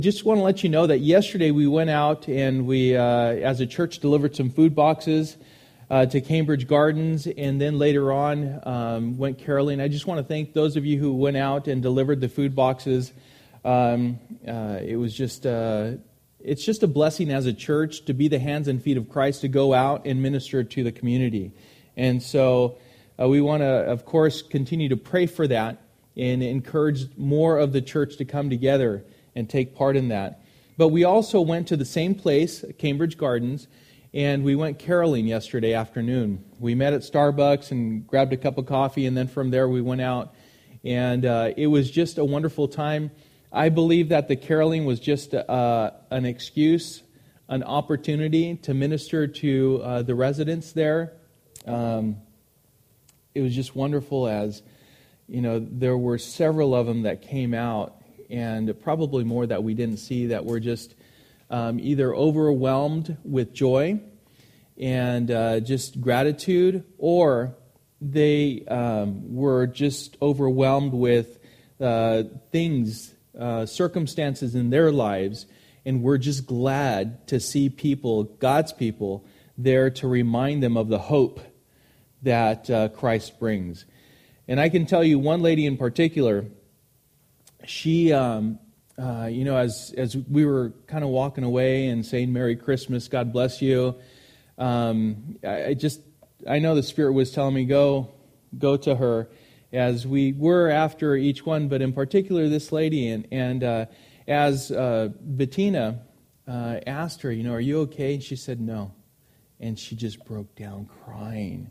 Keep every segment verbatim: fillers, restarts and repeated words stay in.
Just want to let you know that yesterday we went out and we, uh, as a church, delivered some food boxes uh, to Cambridge Gardens, and then later on um, went caroling. I just want to thank those of you who went out and delivered the food boxes. Um, uh, it was just, uh, it's just a blessing as a church to be the hands and feet of Christ, to go out and minister to the community. And so uh, we want to, of course, continue to pray for that and encourage more of the church to come together and take part in that. But we also went to the same place, Cambridge Gardens, and we went caroling yesterday afternoon. We met at Starbucks and grabbed a cup of coffee, and then from there we went out. And uh, it was just a wonderful time. I believe that the caroling was just uh, an excuse, an opportunity to minister to uh, the residents there. Um, it was just wonderful, as, you know, there were several of them that came out, and probably more that we didn't see, that were just um, either overwhelmed with joy and uh, just gratitude, or they um, were just overwhelmed with uh, things, uh, circumstances in their lives, and we're just glad to see people, God's people, there to remind them of the hope that uh, Christ brings. And I can tell you one lady in particular. She, um, uh, you know, as as we were kind of walking away and saying Merry Christmas, God bless you, um, I, I just, I know the Spirit was telling me, go, go to her, as we were after each one, but in particular this lady. And, and uh, as uh, Bettina uh, asked her, you know, are you okay? And she said no. And she just broke down crying.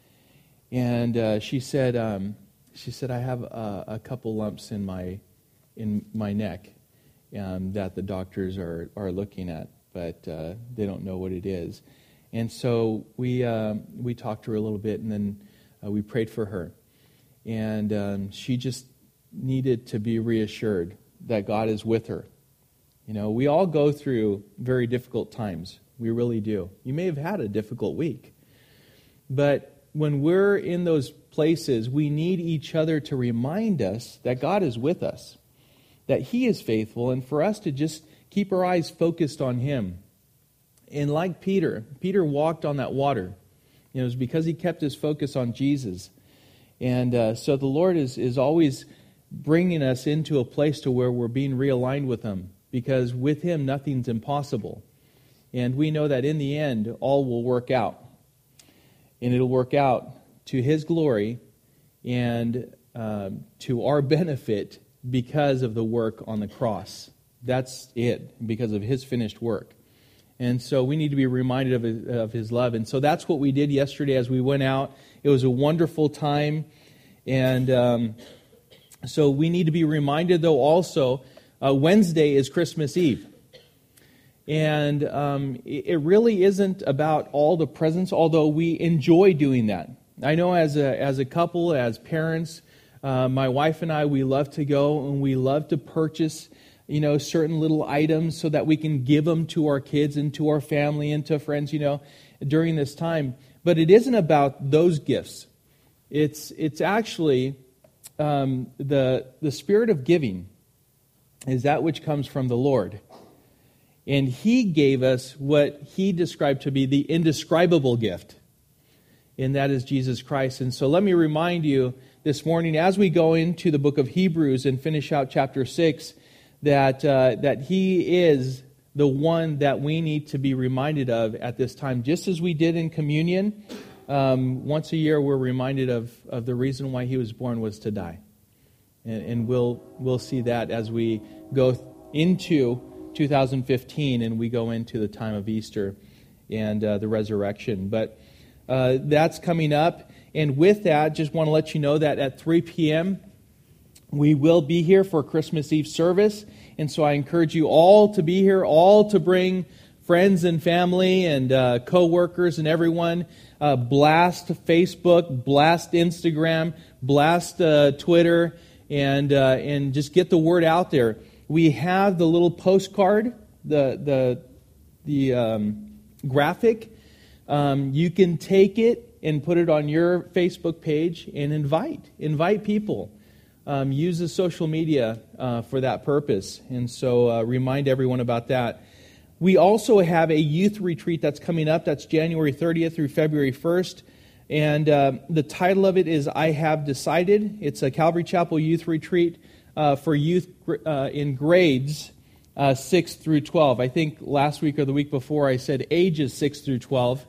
And uh, she said, um, she said, I have a, a couple lumps in my in my neck um, that the doctors are, are looking at, but uh, they don't know what it is. And so we uh, we talked to her a little bit, and then uh, we prayed for her. And um, she just needed to be reassured that God is with her. You know, we all go through very difficult times. We really do. You may have had a difficult week. But when we're in those places, we need each other to remind us that God is with us, that He is faithful, and for us to just keep our eyes focused on Him. And like Peter, Peter walked on that water. You know, it was because he kept his focus on Jesus. And uh, so the Lord is, is always bringing us into a place to where we're being realigned with Him, because with Him nothing's impossible. And we know that in the end, all will work out. And it'll work out to His glory and uh, to our benefit, because of the work on the cross. That's it, because of His finished work. And so we need to be reminded of His, of His love. And so that's what we did yesterday as we went out. It was a wonderful time. And um, so we need to be reminded, though, also, uh, Wednesday is Christmas Eve. And um, it really isn't about all the presents, although we enjoy doing that. I know as a as a couple, as parents, uh, my wife and I, we love to go and we love to purchase, you know, certain little items so that we can give them to our kids and to our family and to friends, you know, during this time. But it isn't about those gifts. It's it's actually um, the the spirit of giving is that which comes from the Lord. And He gave us what He described to be the indescribable gift, and that is Jesus Christ. And so let me remind you this morning, as we go into the book of Hebrews and finish out chapter six, that uh, that He is the one that we need to be reminded of at this time. Just as we did in communion, um, once a year we're reminded of, of the reason why He was born was to die. And, and we'll we'll see that as we go into two thousand fifteen and we go into the time of Easter and uh, the resurrection. But uh, that's coming up. And with that, just want to let you know that at three p.m. we will be here for Christmas Eve service. And so I encourage you all to be here, all to bring friends and family and uh, co-workers and everyone. Uh, blast Facebook, blast Instagram, blast uh, Twitter, and uh, and just get the word out there. We have the little postcard, the the the um, graphic. Um, you can take it and put it on your Facebook page and invite invite people. um, uses social media uh, for that purpose. And so uh, remind everyone about that. We also have a youth retreat that's coming up. That's January thirtieth through February first. And uh, the title of it is I Have Decided. It's a Calvary Chapel youth retreat uh, for youth uh, in grades uh, six through twelve. I think last week or the week before I said ages six through twelve.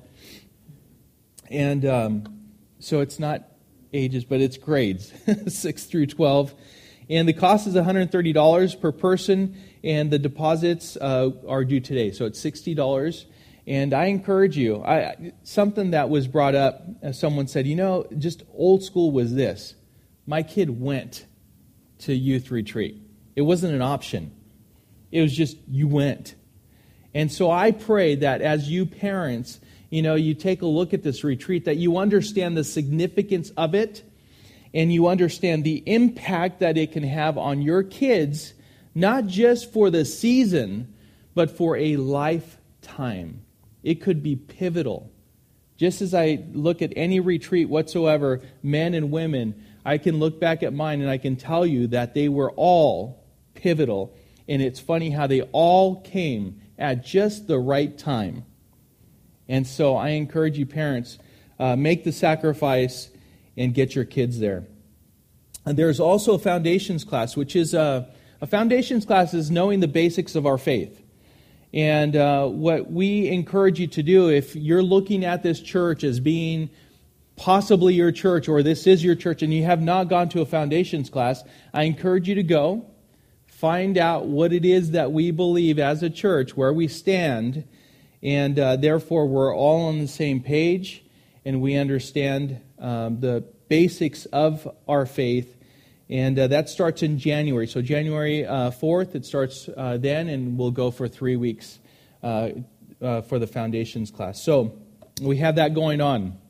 And um, so it's not ages, but it's grades six through twelve. And the cost is one hundred thirty dollars per person, and the deposits uh, are due today. So it's sixty dollars. And I encourage you, I, something that was brought up, as someone said, you know, just old school was this. My kid went to youth retreat. It wasn't an option. It was just, you went. And so I pray that as you parents, you know, you take a look at this retreat, that you understand the significance of it, and you understand the impact that it can have on your kids, not just for the season, but for a lifetime. It could be pivotal. Just as I look at any retreat whatsoever, men and women, I can look back at mine and I can tell you that they were all pivotal. And it's funny how they all came at just the right time. And so I encourage you parents, uh, make the sacrifice and get your kids there. And there's also a foundations class, which is a, a foundations class is knowing the basics of our faith. And uh, what we encourage you to do, if you're looking at this church as being possibly your church, or this is your church, and you have not gone to a foundations class, I encourage you to go, find out what it is that we believe as a church, where we stand, and uh, therefore we're all on the same page, and we understand um, the basics of our faith. And uh, that starts in January. So January uh, fourth, it starts uh, then, and we'll go for three weeks uh, uh, for the foundations class. So we have that going on.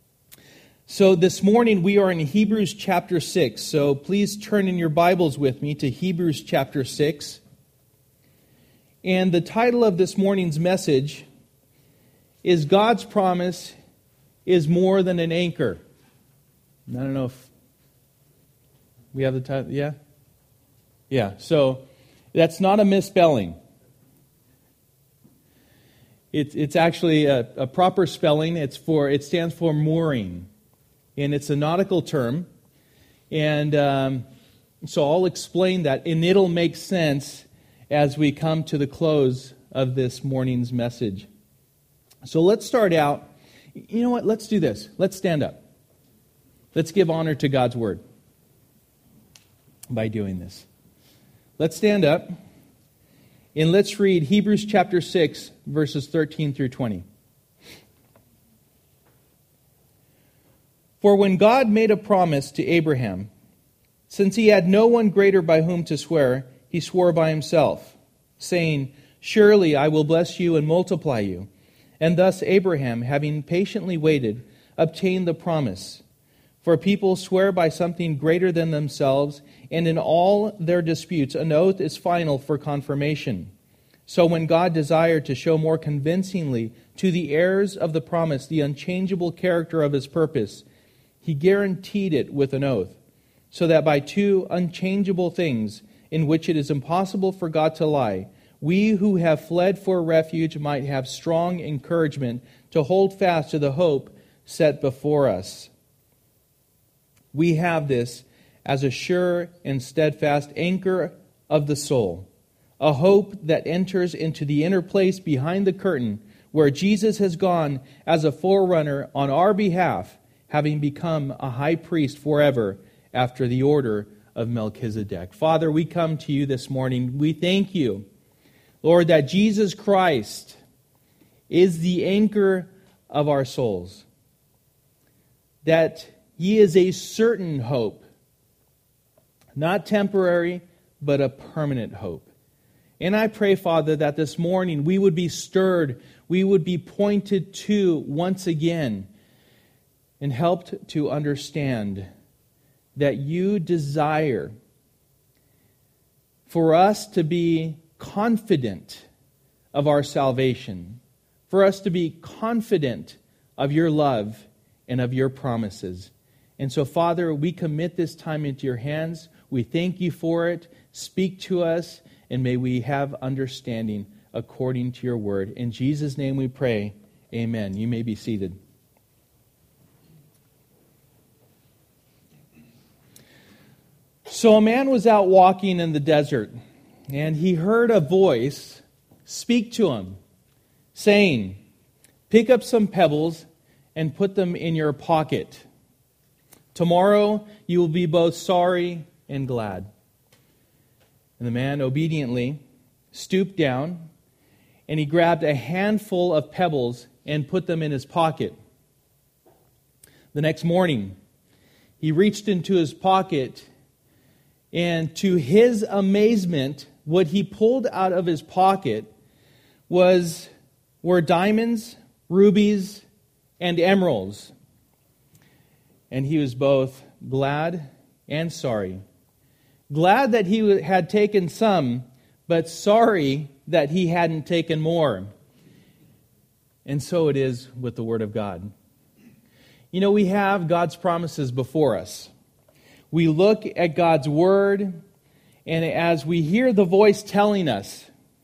So this morning we are in Hebrews chapter six. So please turn in your Bibles with me to Hebrews chapter six. And the title of this morning's message is God's Promise is More Than an Anchor. I don't know if we have the title, yeah? Yeah, so that's not a misspelling. It, it's actually a, a proper spelling. It's for it stands for mooring, and it's a nautical term. And um, so I'll explain that, and it'll make sense as we come to the close of this morning's message. So let's start out. You know what? Let's do this. Let's stand up. Let's give honor to God's Word by doing this. Let's stand up and let's read Hebrews chapter six, verses thirteen through twenty. For when God made a promise to Abraham, since he had no one greater by whom to swear, he swore by himself, saying, Surely I will bless you and multiply you. And thus Abraham, having patiently waited, obtained the promise. For people swear by something greater than themselves, and in all their disputes an oath is final for confirmation. So when God desired to show more convincingly to the heirs of the promise the unchangeable character of his purpose, he guaranteed it with an oath, so that by two unchangeable things, in which it is impossible for God to lie, we who have fled for refuge might have strong encouragement to hold fast to the hope set before us. We have this as a sure and steadfast anchor of the soul, a hope that enters into the inner place behind the curtain, where Jesus has gone as a forerunner on our behalf, having become a high priest forever after the order of Melchizedek. Father, we come to you this morning. We thank you, Lord, that Jesus Christ is the anchor of our souls, that He is a certain hope, not temporary, but a permanent hope. And I pray, Father, that this morning we would be stirred, we would be pointed to once again, and helped to understand that you desire for us to be confident of our salvation, for us to be confident of your love and of your promises. And so, Father, we commit this time into your hands. We thank you for it. Speak to us, and may we have understanding according to your word. In Jesus' name we pray. Amen. You may be seated. So a man was out walking in the desert, and he heard a voice speak to him, saying, "Pick up some pebbles and put them in your pocket. Tomorrow you will be both sorry and glad." And the man obediently stooped down, and he grabbed a handful of pebbles and put them in his pocket. The next morning, he reached into his pocket, and to his amazement, what he pulled out of his pocket was were diamonds, rubies, and emeralds. And he was both glad and sorry. Glad that he had taken some, but sorry that he hadn't taken more. And so it is with the Word of God. You know, we have God's promises before us. We look at God's Word, and as we hear the voice telling us,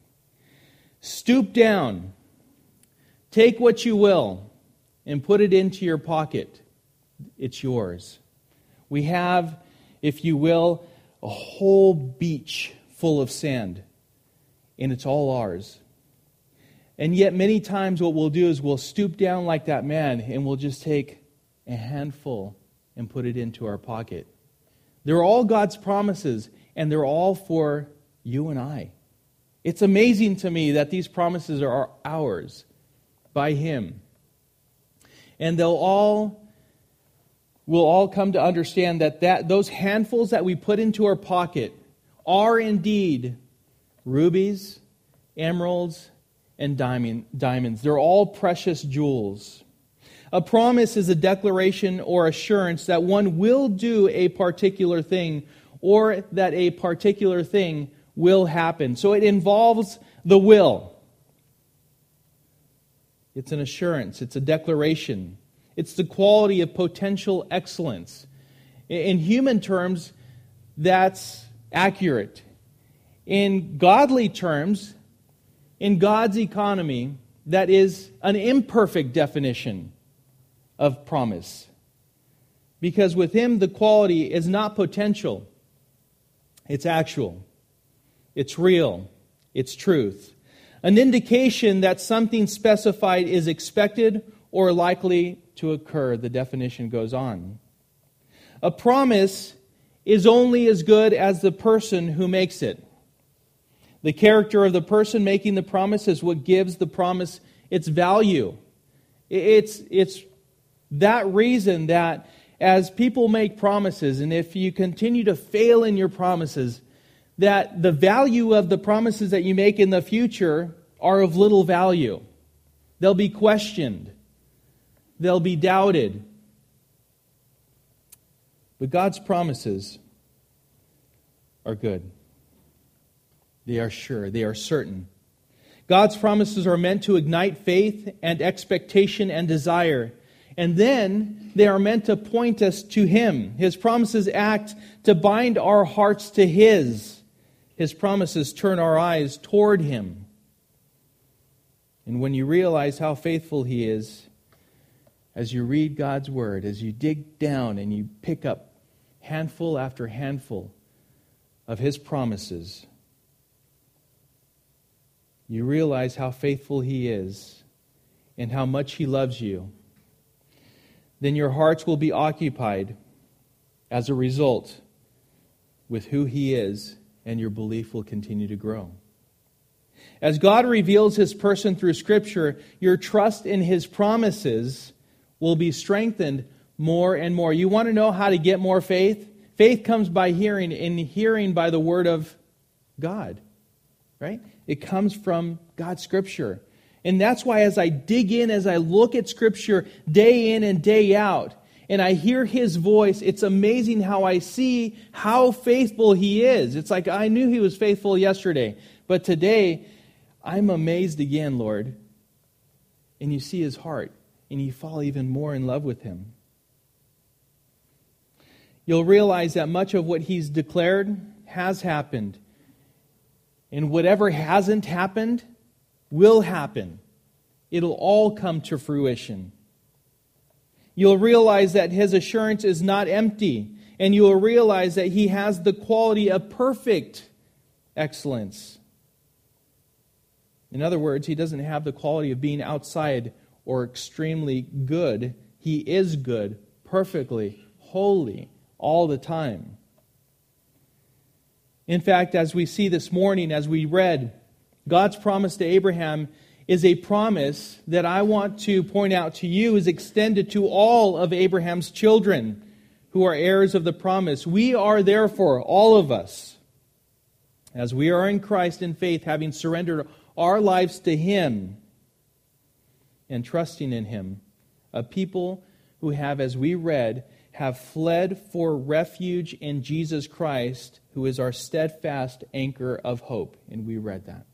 stoop down, take what you will, and put it into your pocket. It's yours. We have, if you will, a whole beach full of sand, and it's all ours. And yet many times what we'll do is we'll stoop down like that man, and we'll just take a handful and put it into our pocket. They're all God's promises, and they're all for you and I. It's amazing to me that these promises are ours by Him. And they'll all, we'll all come to understand that, that those handfuls that we put into our pocket are indeed rubies, emeralds, and diamond, diamonds. They're all precious jewels. A promise is a declaration or assurance that one will do a particular thing or that a particular thing will happen. So it involves the will. It's an assurance. It's a declaration. It's the quality of potential excellence. In human terms, that's accurate. In godly terms, in God's economy, that is an imperfect definition of promise. Because with Him, the quality is not potential. It's actual. It's real. It's truth. An indication that something specified is expected or likely to occur. The definition goes on. A promise is only as good as the person who makes it. The character of the person making the promise is what gives the promise its value. It's, it's that reason that as people make promises, and if you continue to fail in your promises, that the value of the promises that you make in the future are of little value. They'll be questioned. They'll be doubted. But God's promises are good. They are sure. They are certain. God's promises are meant to ignite faith and expectation and desire. And then they are meant to point us to Him. His promises act to bind our hearts to His. His promises turn our eyes toward Him. And when you realize how faithful He is, as you read God's Word, as you dig down and you pick up handful after handful of His promises, you realize how faithful He is and how much He loves you. Then your hearts will be occupied as a result with who He is, and your belief will continue to grow. As God reveals His person through Scripture, your trust in His promises will be strengthened more and more. You want to know how to get more faith? Faith comes by hearing, and hearing by the Word of God. Right? It comes from God's Scripture. And that's why as I dig in, as I look at Scripture day in and day out, and I hear His voice, it's amazing how I see how faithful He is. It's like I knew He was faithful yesterday, but today I'm amazed again, Lord. And you see His heart, and you fall even more in love with Him. you'll realize that much of what he's declared has happened. And whatever hasn't happened will happen. It'll all come to fruition. You'll realize that his assurance is not empty. And you will realize that he has the quality of perfect excellence. In other words, he doesn't have the quality of being outside or extremely good. He is good, perfectly, holy, all the time. In fact, as we see this morning, as we read, God's promise to Abraham is a promise that I want to point out to you is extended to all of Abraham's children who are heirs of the promise. We are therefore, all of us, as we are in Christ in faith, having surrendered our lives to Him and trusting in Him, a people who have, as we read, have fled for refuge in Jesus Christ, who is our steadfast anchor of hope. And we read that.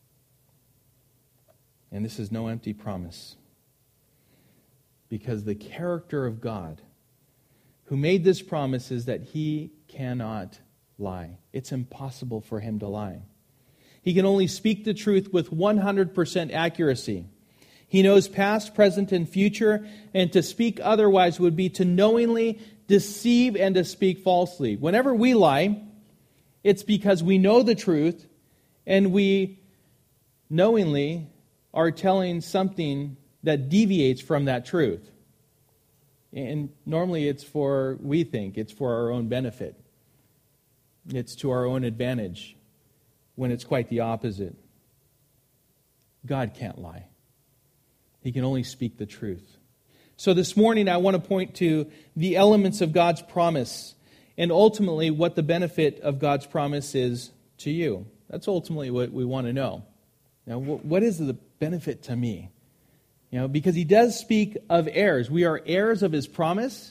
And this is no empty promise. Because the character of God, who made this promise, is that He cannot lie. It's impossible for Him to lie. He can only speak the truth with one hundred percent accuracy. He knows past, present, and future, and to speak otherwise would be to knowingly deceive and to speak falsely. Whenever we lie, it's because we know the truth, and we knowingly are telling something that deviates from that truth. And normally it's for, we think, it's for our own benefit. It's to our own advantage, when it's quite the opposite. God can't lie. He can only speak the truth. So this morning I want to point to the elements of God's promise and ultimately what the benefit of God's promise is to you. That's ultimately what we want to know. Now, what is the benefit to me? You know, because He does speak of heirs. We are heirs of His promise.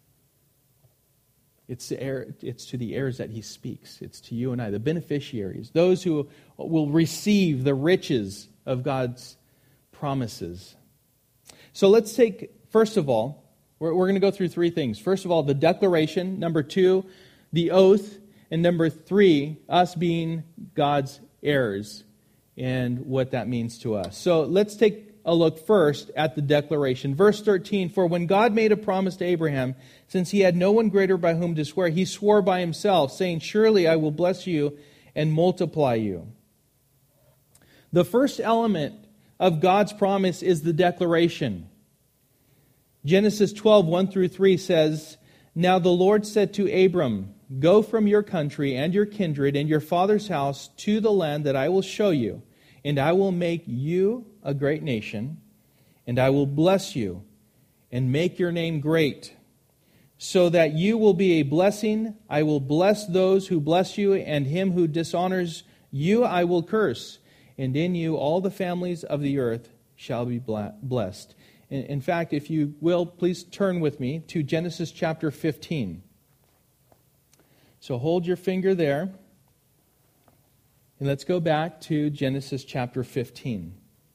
It's the heir, it's to the heirs that He speaks. It's to you and I, the beneficiaries, those who will receive the riches of God's promises. So let's take, first of all, we're, we're going to go through three things. First of all, the declaration. Number two, the oath. And number three, us being God's heirs and what that means to us. So let's take a look first at the declaration. Verse thirteen, for when God made a promise to Abraham, since he had no one greater by whom to swear, he swore by himself, saying, surely I will bless you and multiply you. The first element of God's promise is the declaration. Genesis twelve, one through three says, now the Lord said to Abram, go from your country and your kindred and your father's house to the land that I will show you, and I will make you a great nation, and I will bless you and make your name great, so that you will be a blessing. I will bless those who bless you, and him who dishonors you I will curse. And in you all the families of the earth shall be blessed. In fact, if you will, please turn with me to Genesis chapter fifteen. So hold your finger there. And let's go back to Genesis chapter fifteen.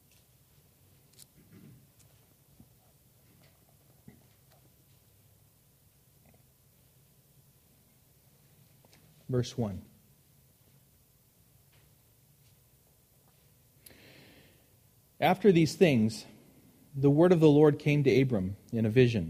Verse one. After these things, the word of the Lord came to Abram in a vision.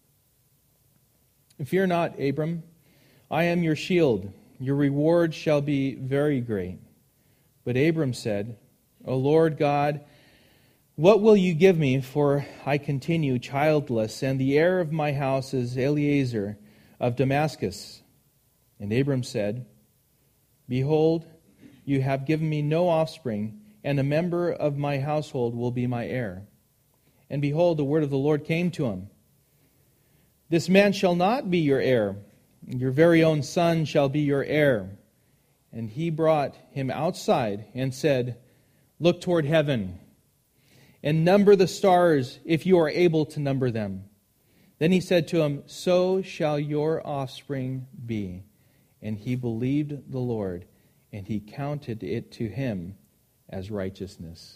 Fear not, Abram, I am your shield. Your reward shall be very great. But Abram said, O Lord God, what will you give me? For I continue childless, and the heir of my house is Eliezer of Damascus. And Abram said, behold, you have given me no offspring, and a member of my household will be my heir. And behold, the word of the Lord came to him. This man shall not be your heir. Your very own son shall be your heir. And he brought him outside and said, look toward heaven and number the stars if you are able to number them. Then he said to him, so shall your offspring be. And he believed the Lord, and he counted it to him as righteousness.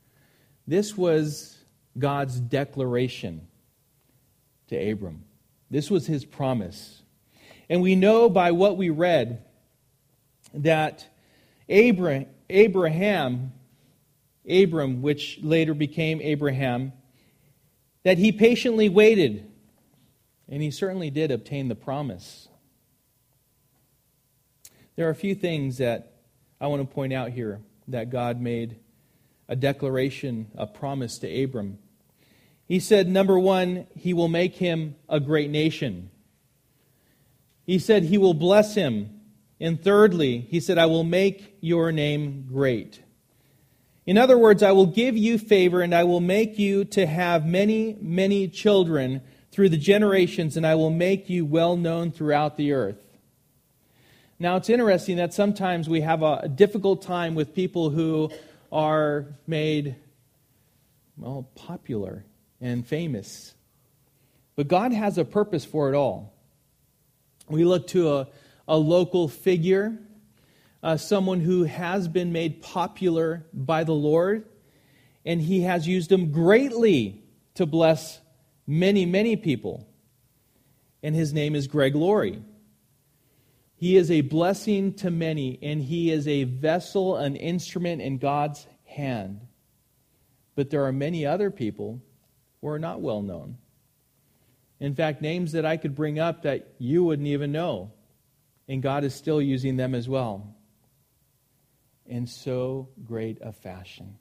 This was God's declaration to Abram. This was his promise. And we know by what we read that Abraham, Abraham, Abram, which later became Abraham, that he patiently waited, and he certainly did obtain the promise. There are a few things that I want to point out here that God made a declaration, a promise to Abram. He said, number one, he will make him a great nation. He said he will bless him. And thirdly, he said, I will make your name great. In other words, I will give you favor and I will make you to have many, many children through the generations, and I will make you well known throughout the earth. Now, it's interesting that sometimes we have a difficult time with people who are made, well, popular and famous. But God has a purpose for it all. We look to a, a local figure, uh, someone who has been made popular by the Lord, and He has used him greatly to bless many, many people. And his name is Greg Laurie. He is a blessing to many, and he is a vessel, an instrument in God's hand. But there are many other people who are not well known. In fact, names that I could bring up that you wouldn't even know. And God is still using them as well. In so great a fashion.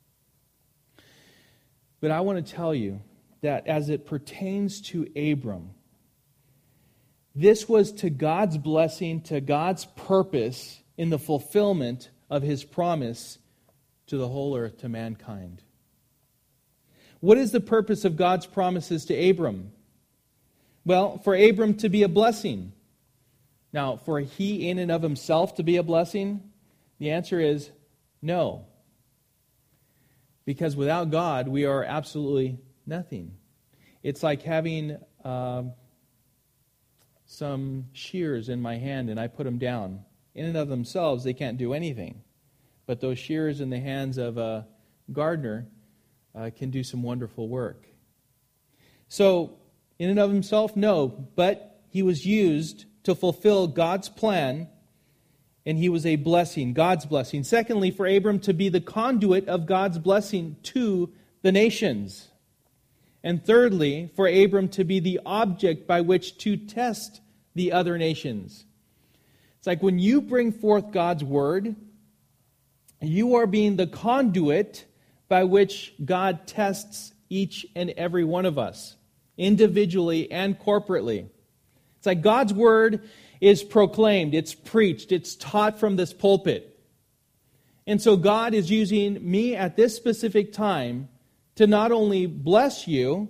But I want to tell you that as it pertains to Abram, this was to God's blessing, to God's purpose in the fulfillment of His promise to the whole earth, to mankind. What is the purpose of God's promises to Abram? Well, for Abram to be a blessing. Now, for he in and of himself to be a blessing, the answer is no. Because without God, we are absolutely nothing. It's like having uh, some shears in my hand and I put them down. In and of themselves, they can't do anything. But those shears in the hands of a gardener uh, can do some wonderful work. So, in and of himself, no. But he was used to fulfill God's plan, and he was a blessing, God's blessing. Secondly, for Abram to be the conduit of God's blessing to the nations. And thirdly, for Abram to be the object by which to test the other nations. It's like when you bring forth God's word, you are being the conduit by which God tests each and every one of us, individually and corporately. It's like God's word is proclaimed, it's preached, it's taught from this pulpit. And so God is using me at this specific time to not only bless you,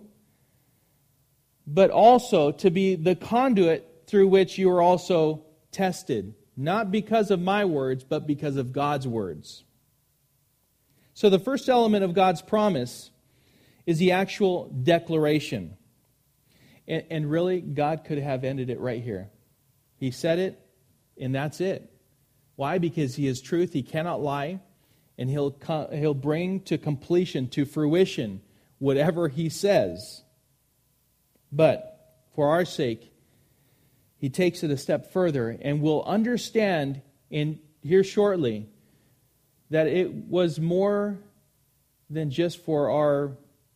but also to be the conduit through which you are also tested. Not because of my words, but because of God's words. So the first element of God's promise is the actual declaration. And, and really, God could have ended it right here. He said it, and that's it. Why? Because He is truth. He cannot lie. And He'll, he'll bring to completion, to fruition, whatever He says. But for our sake, He takes it a step further, and we'll understand in here shortly that it was more than just for our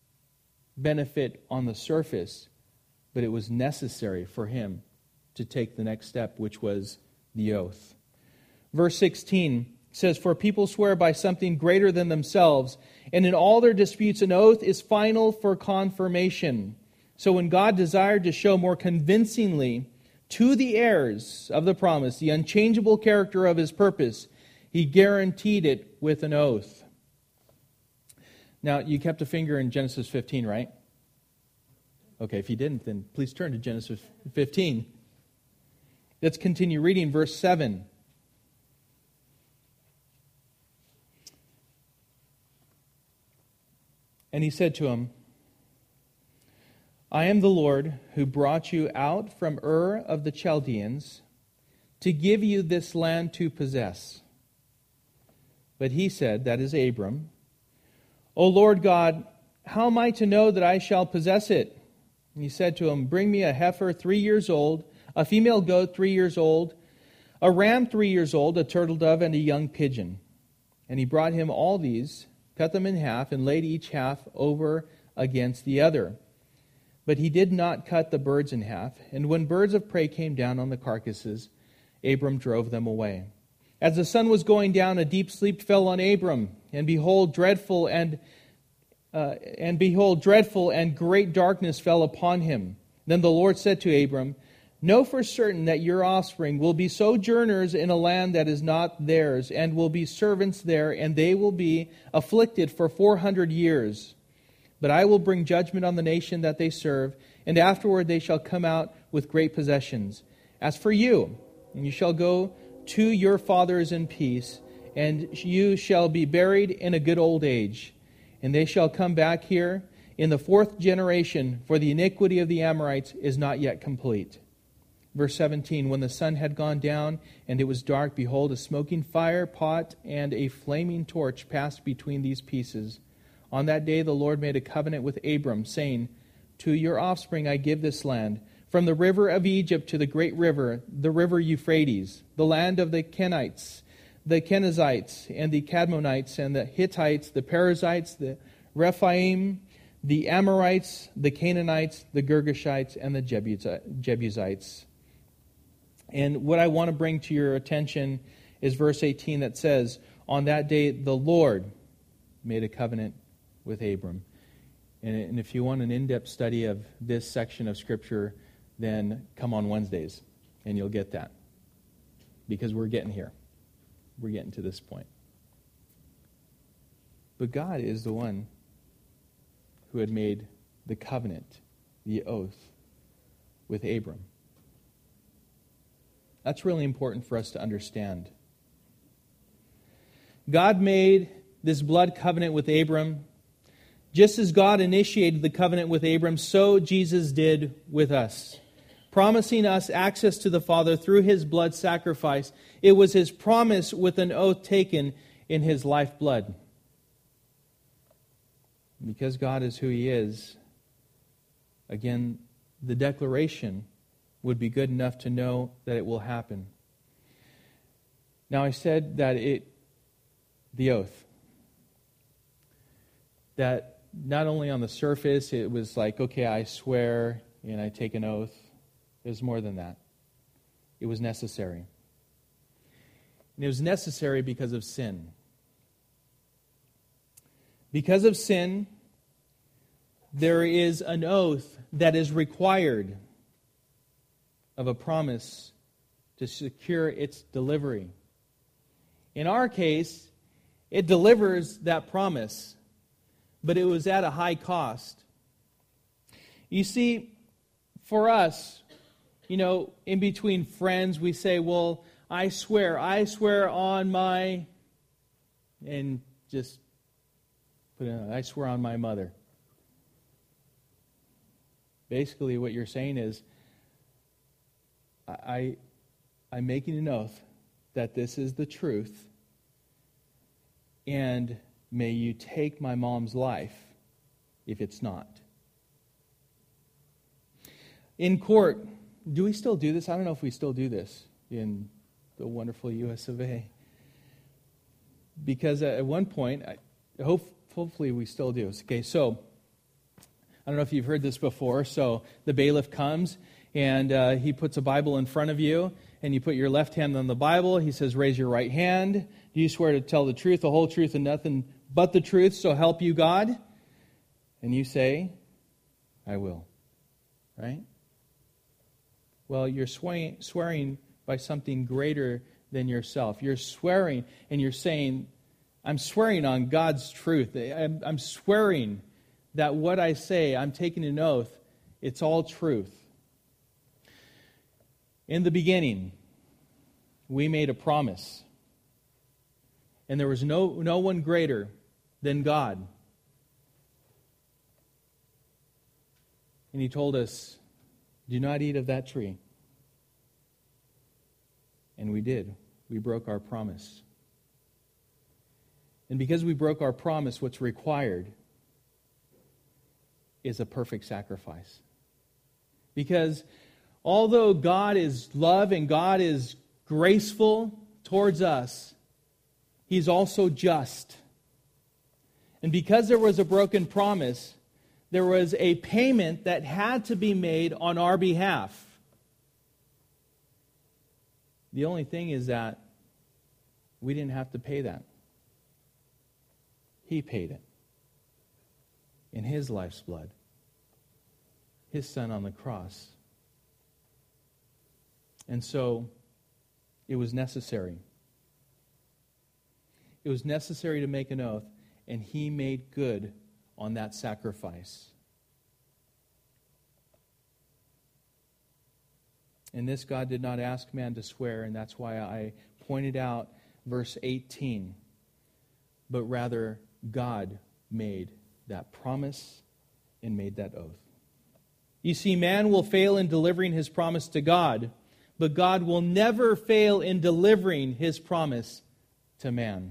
benefit on the surface, but it was necessary for Him to take the next step, which was the oath. Verse sixteen says, "For people swear by something greater than themselves, and in all their disputes an oath is final for confirmation. So when God desired to show more convincingly to the heirs of the promise the unchangeable character of His purpose, He guaranteed it with an oath." Now, you kept a finger in Genesis fifteen, right? Okay, if you didn't, then please turn to Genesis fifteen. Let's continue reading verse seven. And he said to him, "I am the Lord who brought you out from Ur of the Chaldeans to give you this land to possess." But he said, that is Abram, "O Lord God, how am I to know that I shall possess it? And he said to him, bring me a heifer three years old, a female goat three years old, a ram three years old, a turtle dove, and a young pigeon. And he brought him all these, cut them in half, and laid each half over against the other. But he did not cut the birds in half. And when birds of prey came down on the carcasses, Abram drove them away. As the sun was going down, a deep sleep fell on Abram, and behold, dreadful and uh, and behold, dreadful and great darkness fell upon him. Then the Lord said to Abram, know for certain that your offspring will be sojourners in a land that is not theirs, and will be servants there, and they will be afflicted for four hundred years. But I will bring judgment on the nation that they serve, and afterward they shall come out with great possessions. As for you, you shall go to your fathers in peace, and you shall be buried in a good old age. And they shall come back here in the fourth generation, for the iniquity of the Amorites is not yet complete. Verse seventeen, when the sun had gone down and it was dark, behold, a smoking fire pot and a flaming torch passed between these pieces. On that day the Lord made a covenant with Abram, saying, to your offspring I give this land, from the river of Egypt to the great river, the river Euphrates, the land of the Kenites, the Kenizzites, and the Cadmonites, and the Hittites, the Perizzites, the Rephaim, the Amorites, the Canaanites, the Girgashites, and the Jebusites. And what I want to bring to your attention is verse eighteen that says, on that day the Lord made a covenant with Abram. And if you want an in-depth study of this section of Scripture, then come on Wednesdays, and you'll get that. Because we're getting here. We're getting to this point. But God is the one who had made the covenant, the oath, with Abram. That's really important for us to understand. God made this blood covenant with Abram. Just as God initiated the covenant with Abram, so Jesus did with us, promising us access to the Father through His blood sacrifice. It was His promise with an oath taken in His lifeblood. Because God is who He is, again, the declaration would be good enough to know that it will happen. Now, I said that it, the oath, that not only on the surface it was like, okay, I swear and I take an oath. It was more than that. It was necessary. And it was necessary because of sin. Because of sin, there is an oath that is required of a promise to secure its delivery. In our case, it delivers that promise, but it was at a high cost. You see, for us, you know, in between friends, we say, well, I swear, I swear on my, and just put it on, I swear on my mother. Basically, what you're saying is, I, I'm making an oath that this is the truth, and may you take my mom's life if it's not. In court, do we still do this? I don't know if we still do this in the wonderful U S of A. Because at one point, I hope, hopefully we still do. Okay, so I don't know if you've heard this before. So the bailiff comes and uh, he puts a Bible in front of you, and you put your left hand on the Bible. He says, raise your right hand. Do you swear to tell the truth, the whole truth, and nothing but the truth, so help you God? And you say, I will. Right? Well, you're swearing, swearing by something greater than yourself. You're swearing, and you're saying, I'm swearing on God's truth. I'm, I'm swearing that what I say, I'm taking an oath, it's all truth. In the beginning, we made a promise. And there was no, no one greater than God. And He told us, do not eat of that tree. And we did. We broke our promise. And because we broke our promise, what's required is a perfect sacrifice. Because although God is love and God is graceful towards us, He's also just. And because there was a broken promise, there was a payment that had to be made on our behalf. The only thing is that we didn't have to pay that. He paid it in His life's blood. His Son on the cross. And so, it was necessary. It was necessary to make an oath, and He made good on that sacrifice. And this God did not ask man to swear, and that's why I pointed out verse eighteen. But rather, God made that promise and made that oath. You see, man will fail in delivering his promise to God, but God will never fail in delivering His promise to man.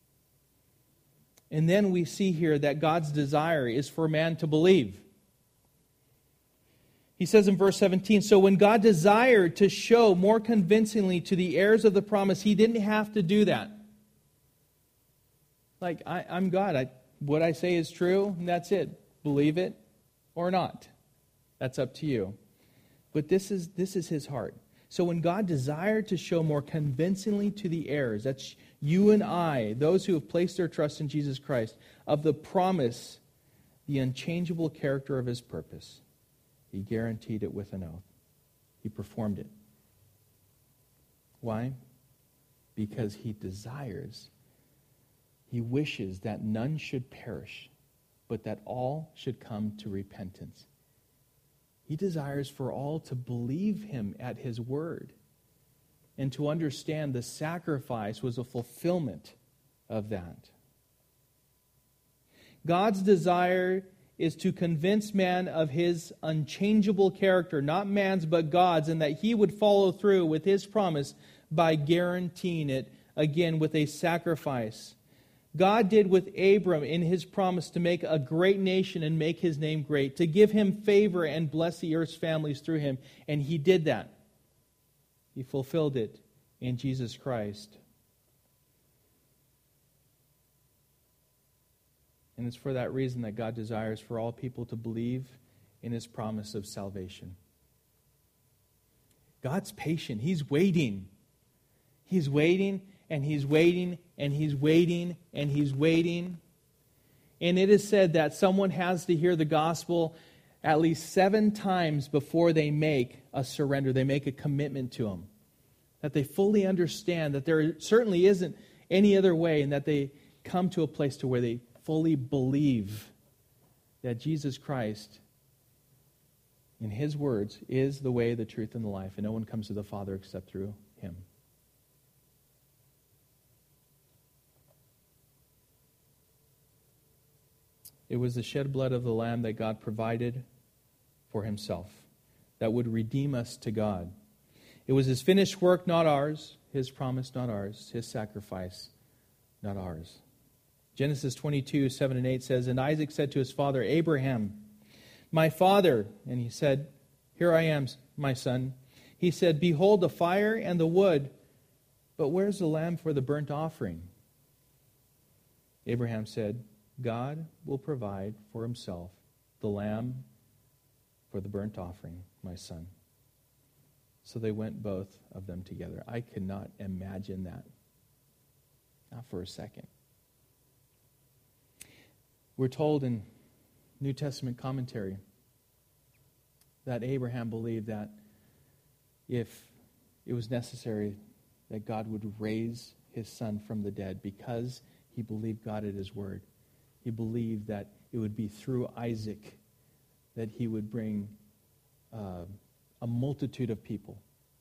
And then we see here that God's desire is for man to believe. He says in verse seventeen, so when God desired to show more convincingly to the heirs of the promise, He didn't have to do that. Like, I, I'm God. I, what I say is true, and that's it. Believe it or not. That's up to you. But this is this is His heart. So when God desired to show more convincingly to the heirs, that's you and I, those who have placed their trust in Jesus Christ, of the promise, the unchangeable character of His purpose, He guaranteed it with an oath. He performed it. Why? Because He desires, He wishes that none should perish, but that all should come to repentance. He desires for all to believe Him at His word and to understand the sacrifice was a fulfillment of that. God's desire is to convince man of His unchangeable character, not man's but God's, and that He would follow through with His promise by guaranteeing it, again, with a sacrifice. God did with Abram in His promise to make a great nation and make His name great, to give him favor and bless the earth's families through him. And He did that. He fulfilled it in Jesus Christ. And it's for that reason that God desires for all people to believe in His promise of salvation. God's patient. He's waiting. He's waiting. And He's waiting, and He's waiting, and He's waiting. And it is said that someone has to hear the gospel at least seven times before they make a surrender. They make a commitment to Him. That they fully understand that there certainly isn't any other way, and that they come to a place to where they fully believe that Jesus Christ, in His words, is the way, the truth, and the life, and no one comes to the Father except through Him. It was the shed blood of the Lamb that God provided for Himself, that would redeem us to God. It was His finished work, not ours. His promise, not ours. His sacrifice, not ours. Genesis twenty-two, seven and eight says, and Isaac said to his father Abraham, my father, and he said, here I am, my son. He said, behold the fire and the wood, but where's the lamb for the burnt offering? Abraham said, God will provide for Himself the lamb for the burnt offering, my son. So they went both of them together. I could not imagine that. Not for a second. We're told in New Testament commentary that Abraham believed that if it was necessary that God would raise his son from the dead, because he believed God at His word. He believed that it would be through Isaac that He would bring uh, a multitude of people.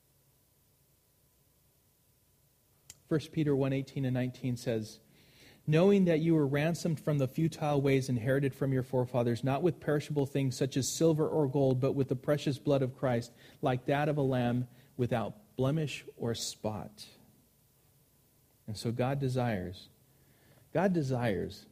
First Peter one, eighteen and nineteen says, knowing that you were ransomed from the futile ways inherited from your forefathers, not with perishable things such as silver or gold, but with the precious blood of Christ, like that of a lamb without blemish or spot. And so God desires, God desires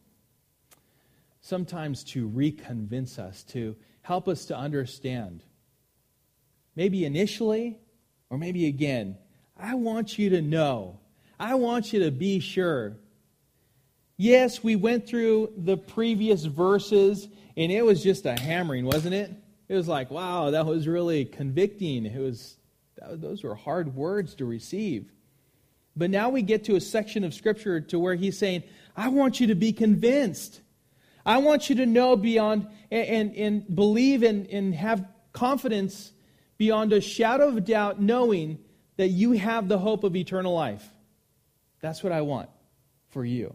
sometimes to reconvince us, to help us to understand maybe initially, or maybe again, I want you to know. I want you to be sure. Yes, we went through the previous verses, and it was just a hammering, wasn't it? It was like, wow, that was really convicting. It was, those were hard words to receive. But now we get to a section of Scripture to where he's saying, I want you to be convinced. I want you to know beyond, and, and, and believe and, and have confidence beyond a shadow of doubt, knowing that you have the hope of eternal life. That's what I want for you.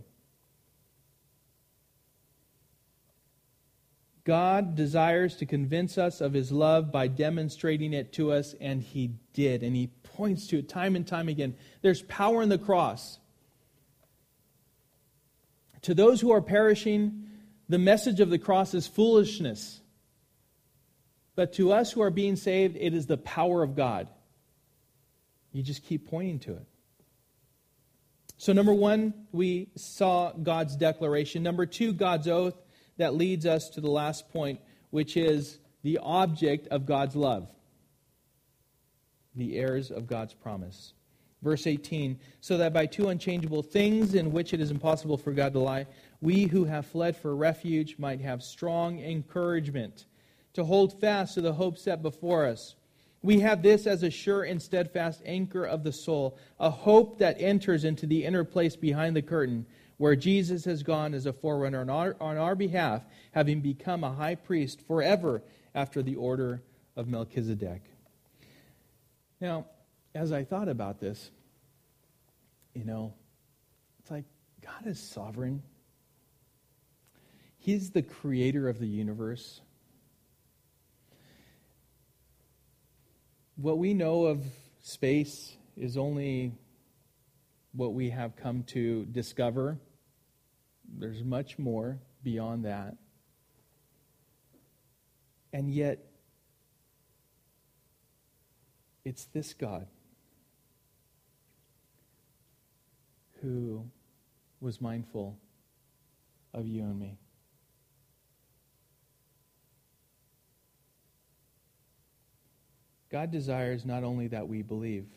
God desires to convince us of His love by demonstrating it to us, and He did. And He points to it time and time again. There's power in the cross. To those who are perishing, the message of the cross is foolishness. But to us who are being saved, it is the power of God. You just keep pointing to it. So number one, we saw God's declaration. Number two, God's oath. That leads us to the last point, which is the object of God's love. The heirs of God's promise. Verse eighteen, so that by two unchangeable things in which it is impossible for God to lie, we who have fled for refuge might have strong encouragement to hold fast to the hope set before us. We have this as a sure and steadfast anchor of the soul, a hope that enters into the inner place behind the curtain, where Jesus has gone as a forerunner on our, on our behalf, having become a high priest forever after the order of Melchizedek. Now, as I thought about this, you know, it's like God is sovereign. He's the creator of the universe. What we know of space is only what we have come to discover. There's much more beyond that. And yet, it's this God who was mindful of you and me. God desires not only that we believe.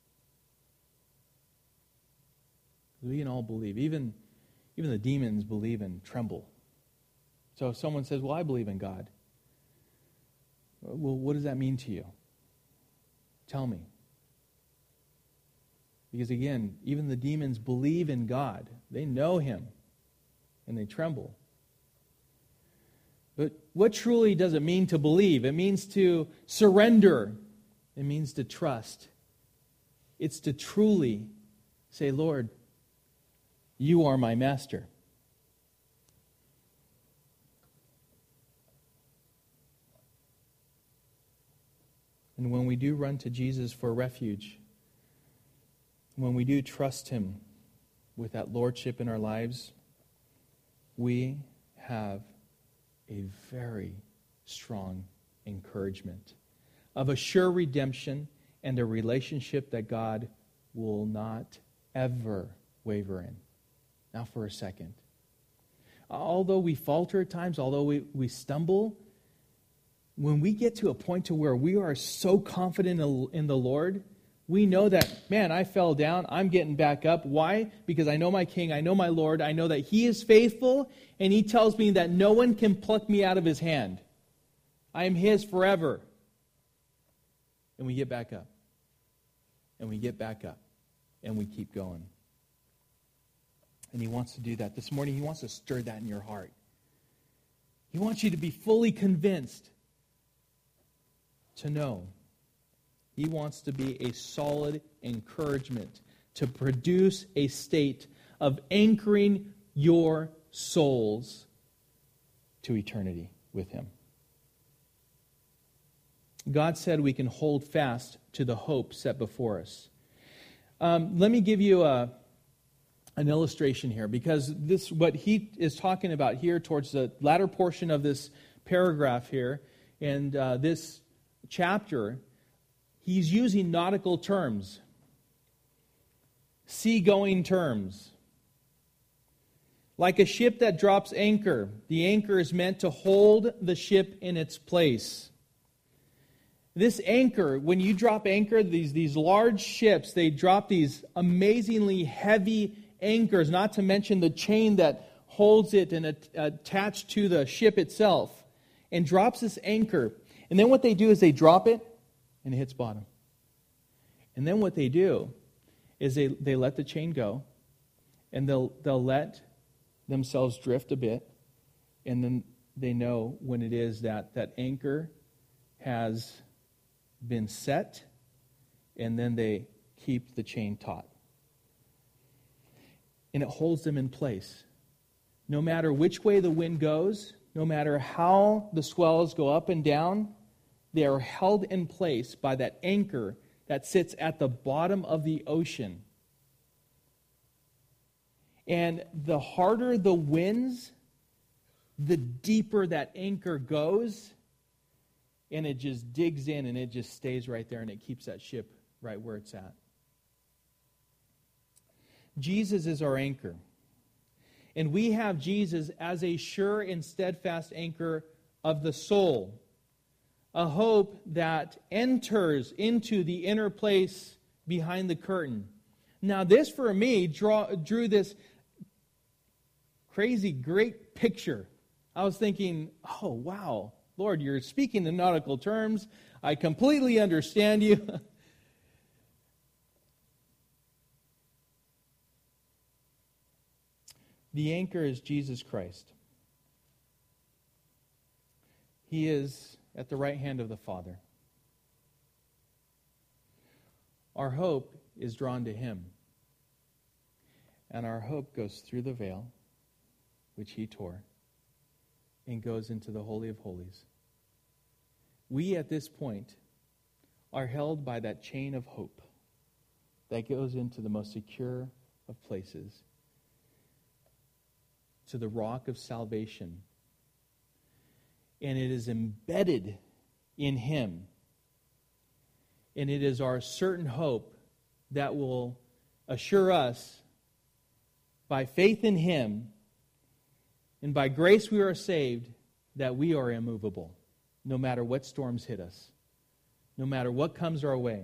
We can all believe. Even, even the demons believe and tremble. So if someone says, well, I believe in God. Well, what does that mean to you? Tell me. Because again, even the demons believe in God. They know Him. And they tremble. But what truly does it mean to believe? It means to surrender. It means to trust. It's to truly say, Lord, you are my master. And when we do run to Jesus for refuge, when we do trust Him with that lordship in our lives, we have a very strong encouragement of a sure redemption and a relationship that God will not ever waver in. Now for a second. Although we falter at times, although we, we stumble, when we get to a point to where we are so confident in the Lord, we know that, man, I fell down, I'm getting back up. Why? Because I know my King, I know my Lord, I know that He is faithful, and He tells me that no one can pluck me out of His hand. I am His forever. And we get back up. And we get back up. And we keep going. And He wants to do that. This morning, He wants to stir that in your heart. He wants you to be fully convinced to know. He wants to be a solid encouragement to produce a state of anchoring your souls to eternity with Him. God said we can hold fast to the hope set before us. Um, let me give you a, an illustration here, because this what he is talking about here towards the latter portion of this paragraph here, and uh, this chapter, he's using nautical terms, seagoing terms. Like a ship that drops anchor, the anchor is meant to hold the ship in its place. This anchor, when you drop anchor, these, these large ships, they drop these amazingly heavy anchors, not to mention the chain that holds it and at, attached to the ship itself, and drops this anchor. And then what they do is they drop it, and it hits bottom. And then what they do is they, they let the chain go, and they'll they'll let themselves drift a bit, and then they know when it is that that anchor has been set, and then they keep the chain taut. And it holds them in place. No matter which way the wind goes, no matter how the swells go up and down, they are held in place by that anchor that sits at the bottom of the ocean. And the harder the winds, the deeper that anchor goes, and it just digs in and it just stays right there and it keeps that ship right where it's at. Jesus is our anchor. And we have Jesus as a sure and steadfast anchor of the soul. A hope that enters into the inner place behind the curtain. Now this for me draw, drew this crazy great picture. I was thinking, oh wow, Lord, you're speaking in nautical terms. I completely understand you. The anchor is Jesus Christ. He is at the right hand of the Father. Our hope is drawn to Him. And our hope goes through the veil, which He tore, and goes into the Holy of Holies. We, at this point, are held by that chain of hope that goes into the most secure of places, to the rock of salvation. And it is embedded in Him. And it is our certain hope that will assure us, by faith in Him, and by grace we are saved, that we are immovable, no matter what storms hit us, no matter what comes our way.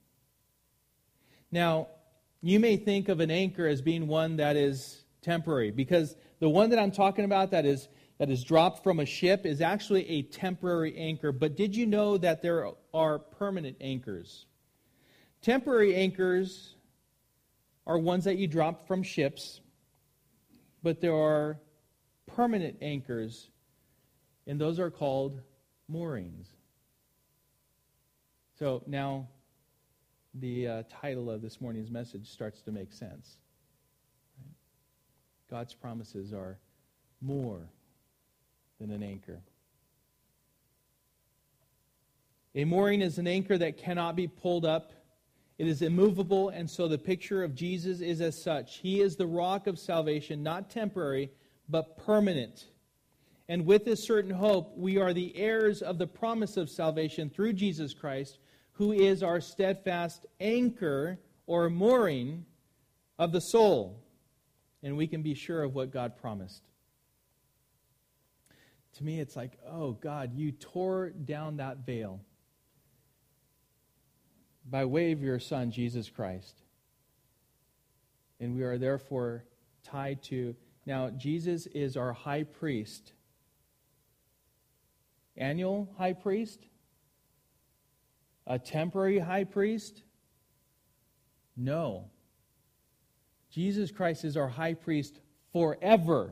Now, you may think of an anchor as being one that is temporary, because the one that I'm talking about that is that is dropped from a ship is actually a temporary anchor. But did you know that there are permanent anchors? Temporary anchors are ones that you drop from ships, but there are permanent anchors, and those are called moorings. So now the uh, title of this morning's message starts to make sense. Right? God's promises are more than an anchor. A mooring is an anchor that cannot be pulled up. It is immovable, and so the picture of Jesus is as such. He is the rock of salvation, not temporary, but permanent. And with this certain hope, we are the heirs of the promise of salvation through Jesus Christ, who is our steadfast anchor or mooring of the soul. And we can be sure of what God promised. To me, it's like, oh God, you tore down that veil by way of your Son, Jesus Christ. And we are therefore tied to... Now, Jesus is our high priest. Annual high priest? A temporary high priest? No. Jesus Christ is our high priest forever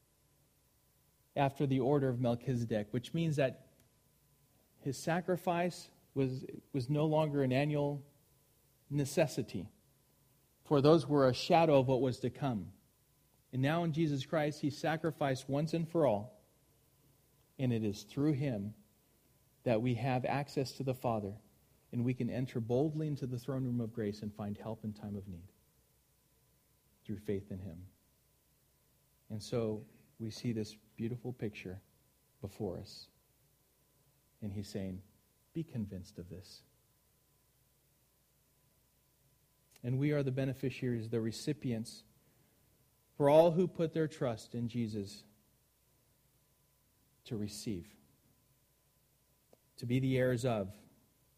after the order of Melchizedek, which means that His sacrifice was, was no longer an annual necessity, for those were a shadow of what was to come. And now in Jesus Christ, He sacrificed once and for all, and it is through Him that we have access to the Father, and we can enter boldly into the throne room of grace and find help in time of need through faith in Him. And so we see this beautiful picture before us. And He's saying, be convinced of this. And we are the beneficiaries, the recipients, for all who put their trust in Jesus to receive, to be the heirs of,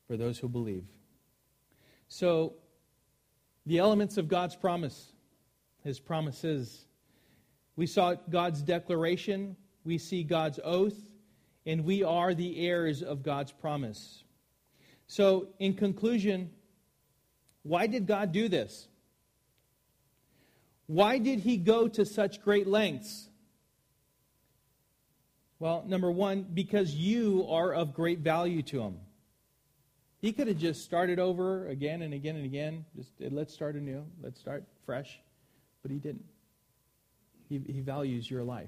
for those who believe. So, the elements of God's promise, His promises. We saw God's declaration, we see God's oath, and we are the heirs of God's promise. So, in conclusion, why did God do this? Why did He go to such great lengths? Well, number one, because you are of great value to Him. He could have just started over again and again and again. Just let's start anew. Let's start fresh. But He didn't. He, he values your life.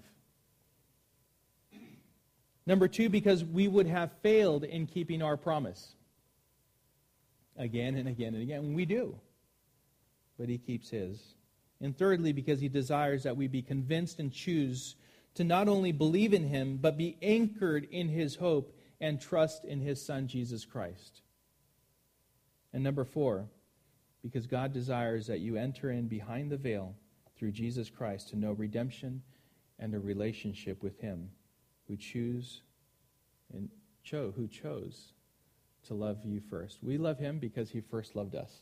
Number two, because we would have failed in keeping our promise. Again and again and again. We do. But He keeps His. And thirdly, because He desires that we be convinced and choose to not only believe in Him, but be anchored in His hope and trust in His Son, Jesus Christ. And number four, because God desires that you enter in behind the veil through Jesus Christ to know redemption and a relationship with Him who choose and cho- who chose to love you first. We love Him because He first loved us.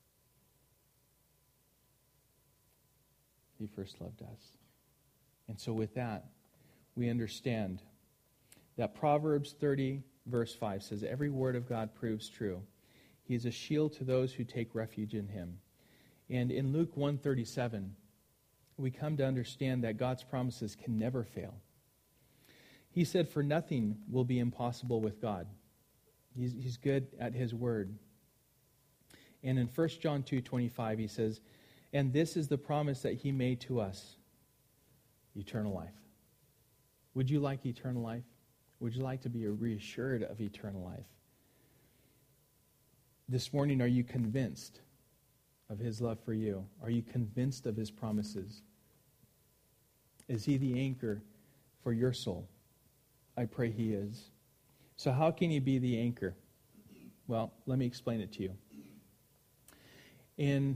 He first loved us. And so with that, we understand that Proverbs thirty, verse five says, every word of God proves true. He is a shield to those who take refuge in Him. And in Luke one thirty-seven, we come to understand that God's promises can never fail. He said, for nothing will be impossible with God. He's, he's good at His word. And in First John two twenty-five, he says, and this is the promise that He made to us, eternal life. Would you like eternal life? Would you like to be reassured of eternal life? This morning, are you convinced of His love for you? Are you convinced of His promises? Is He the anchor for your soul? I pray He is. So how can He be the anchor? Well, let me explain it to you. In,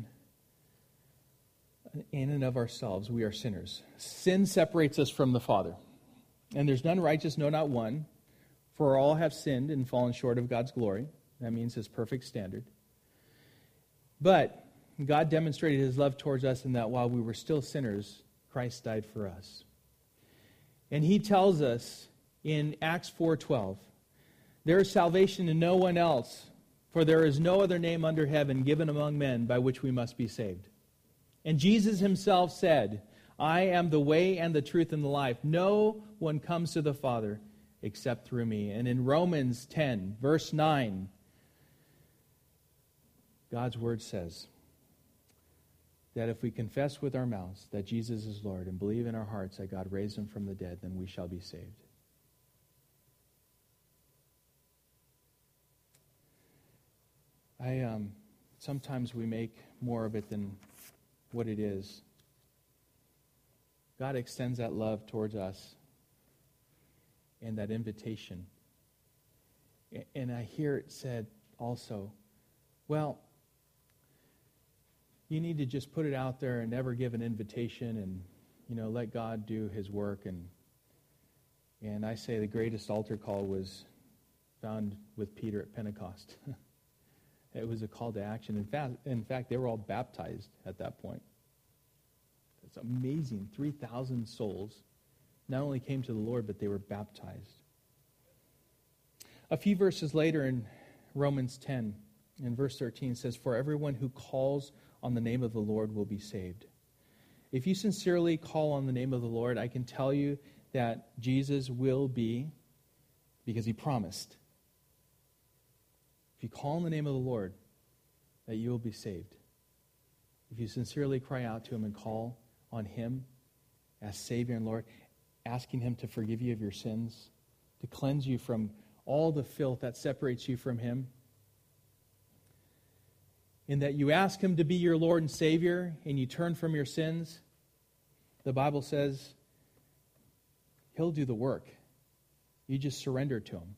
in and of ourselves, we are sinners. Sin separates us from the Father. And there's none righteous, no, not one. For all have sinned and fallen short of God's glory. That means His perfect standard. But God demonstrated His love towards us in that while we were still sinners, Christ died for us. And He tells us in Acts four twelve, there is salvation in no one else, for there is no other name under heaven given among men by which we must be saved. And Jesus Himself said, I am the way and the truth and the life. No one comes to the Father except through me. And in Romans ten, verse nine, God's word says that if we confess with our mouths that Jesus is Lord and believe in our hearts that God raised Him from the dead, then we shall be saved. I um, sometimes we make more of it than what it is. God extends that love towards us and that invitation. And I hear it said also, well, you need to just put it out there and never give an invitation and, you know, let God do His work. And and I say the greatest altar call was found with Peter at Pentecost. It was a call to action. In fact, in fact, they were all baptized at that point. It's amazing. three thousand souls not only came to the Lord, but they were baptized. A few verses later in Romans ten, in verse thirteen, it says, for everyone who calls on the name of the Lord will be saved. If you sincerely call on the name of the Lord, I can tell you that Jesus will be, because He promised. If you call on the name of the Lord, that you will be saved. If you sincerely cry out to Him and call on Him as Savior and Lord, asking Him to forgive you of your sins, to cleanse you from all the filth that separates you from Him, in that you ask Him to be your Lord and Savior and you turn from your sins, the Bible says He'll do the work. You just surrender to Him.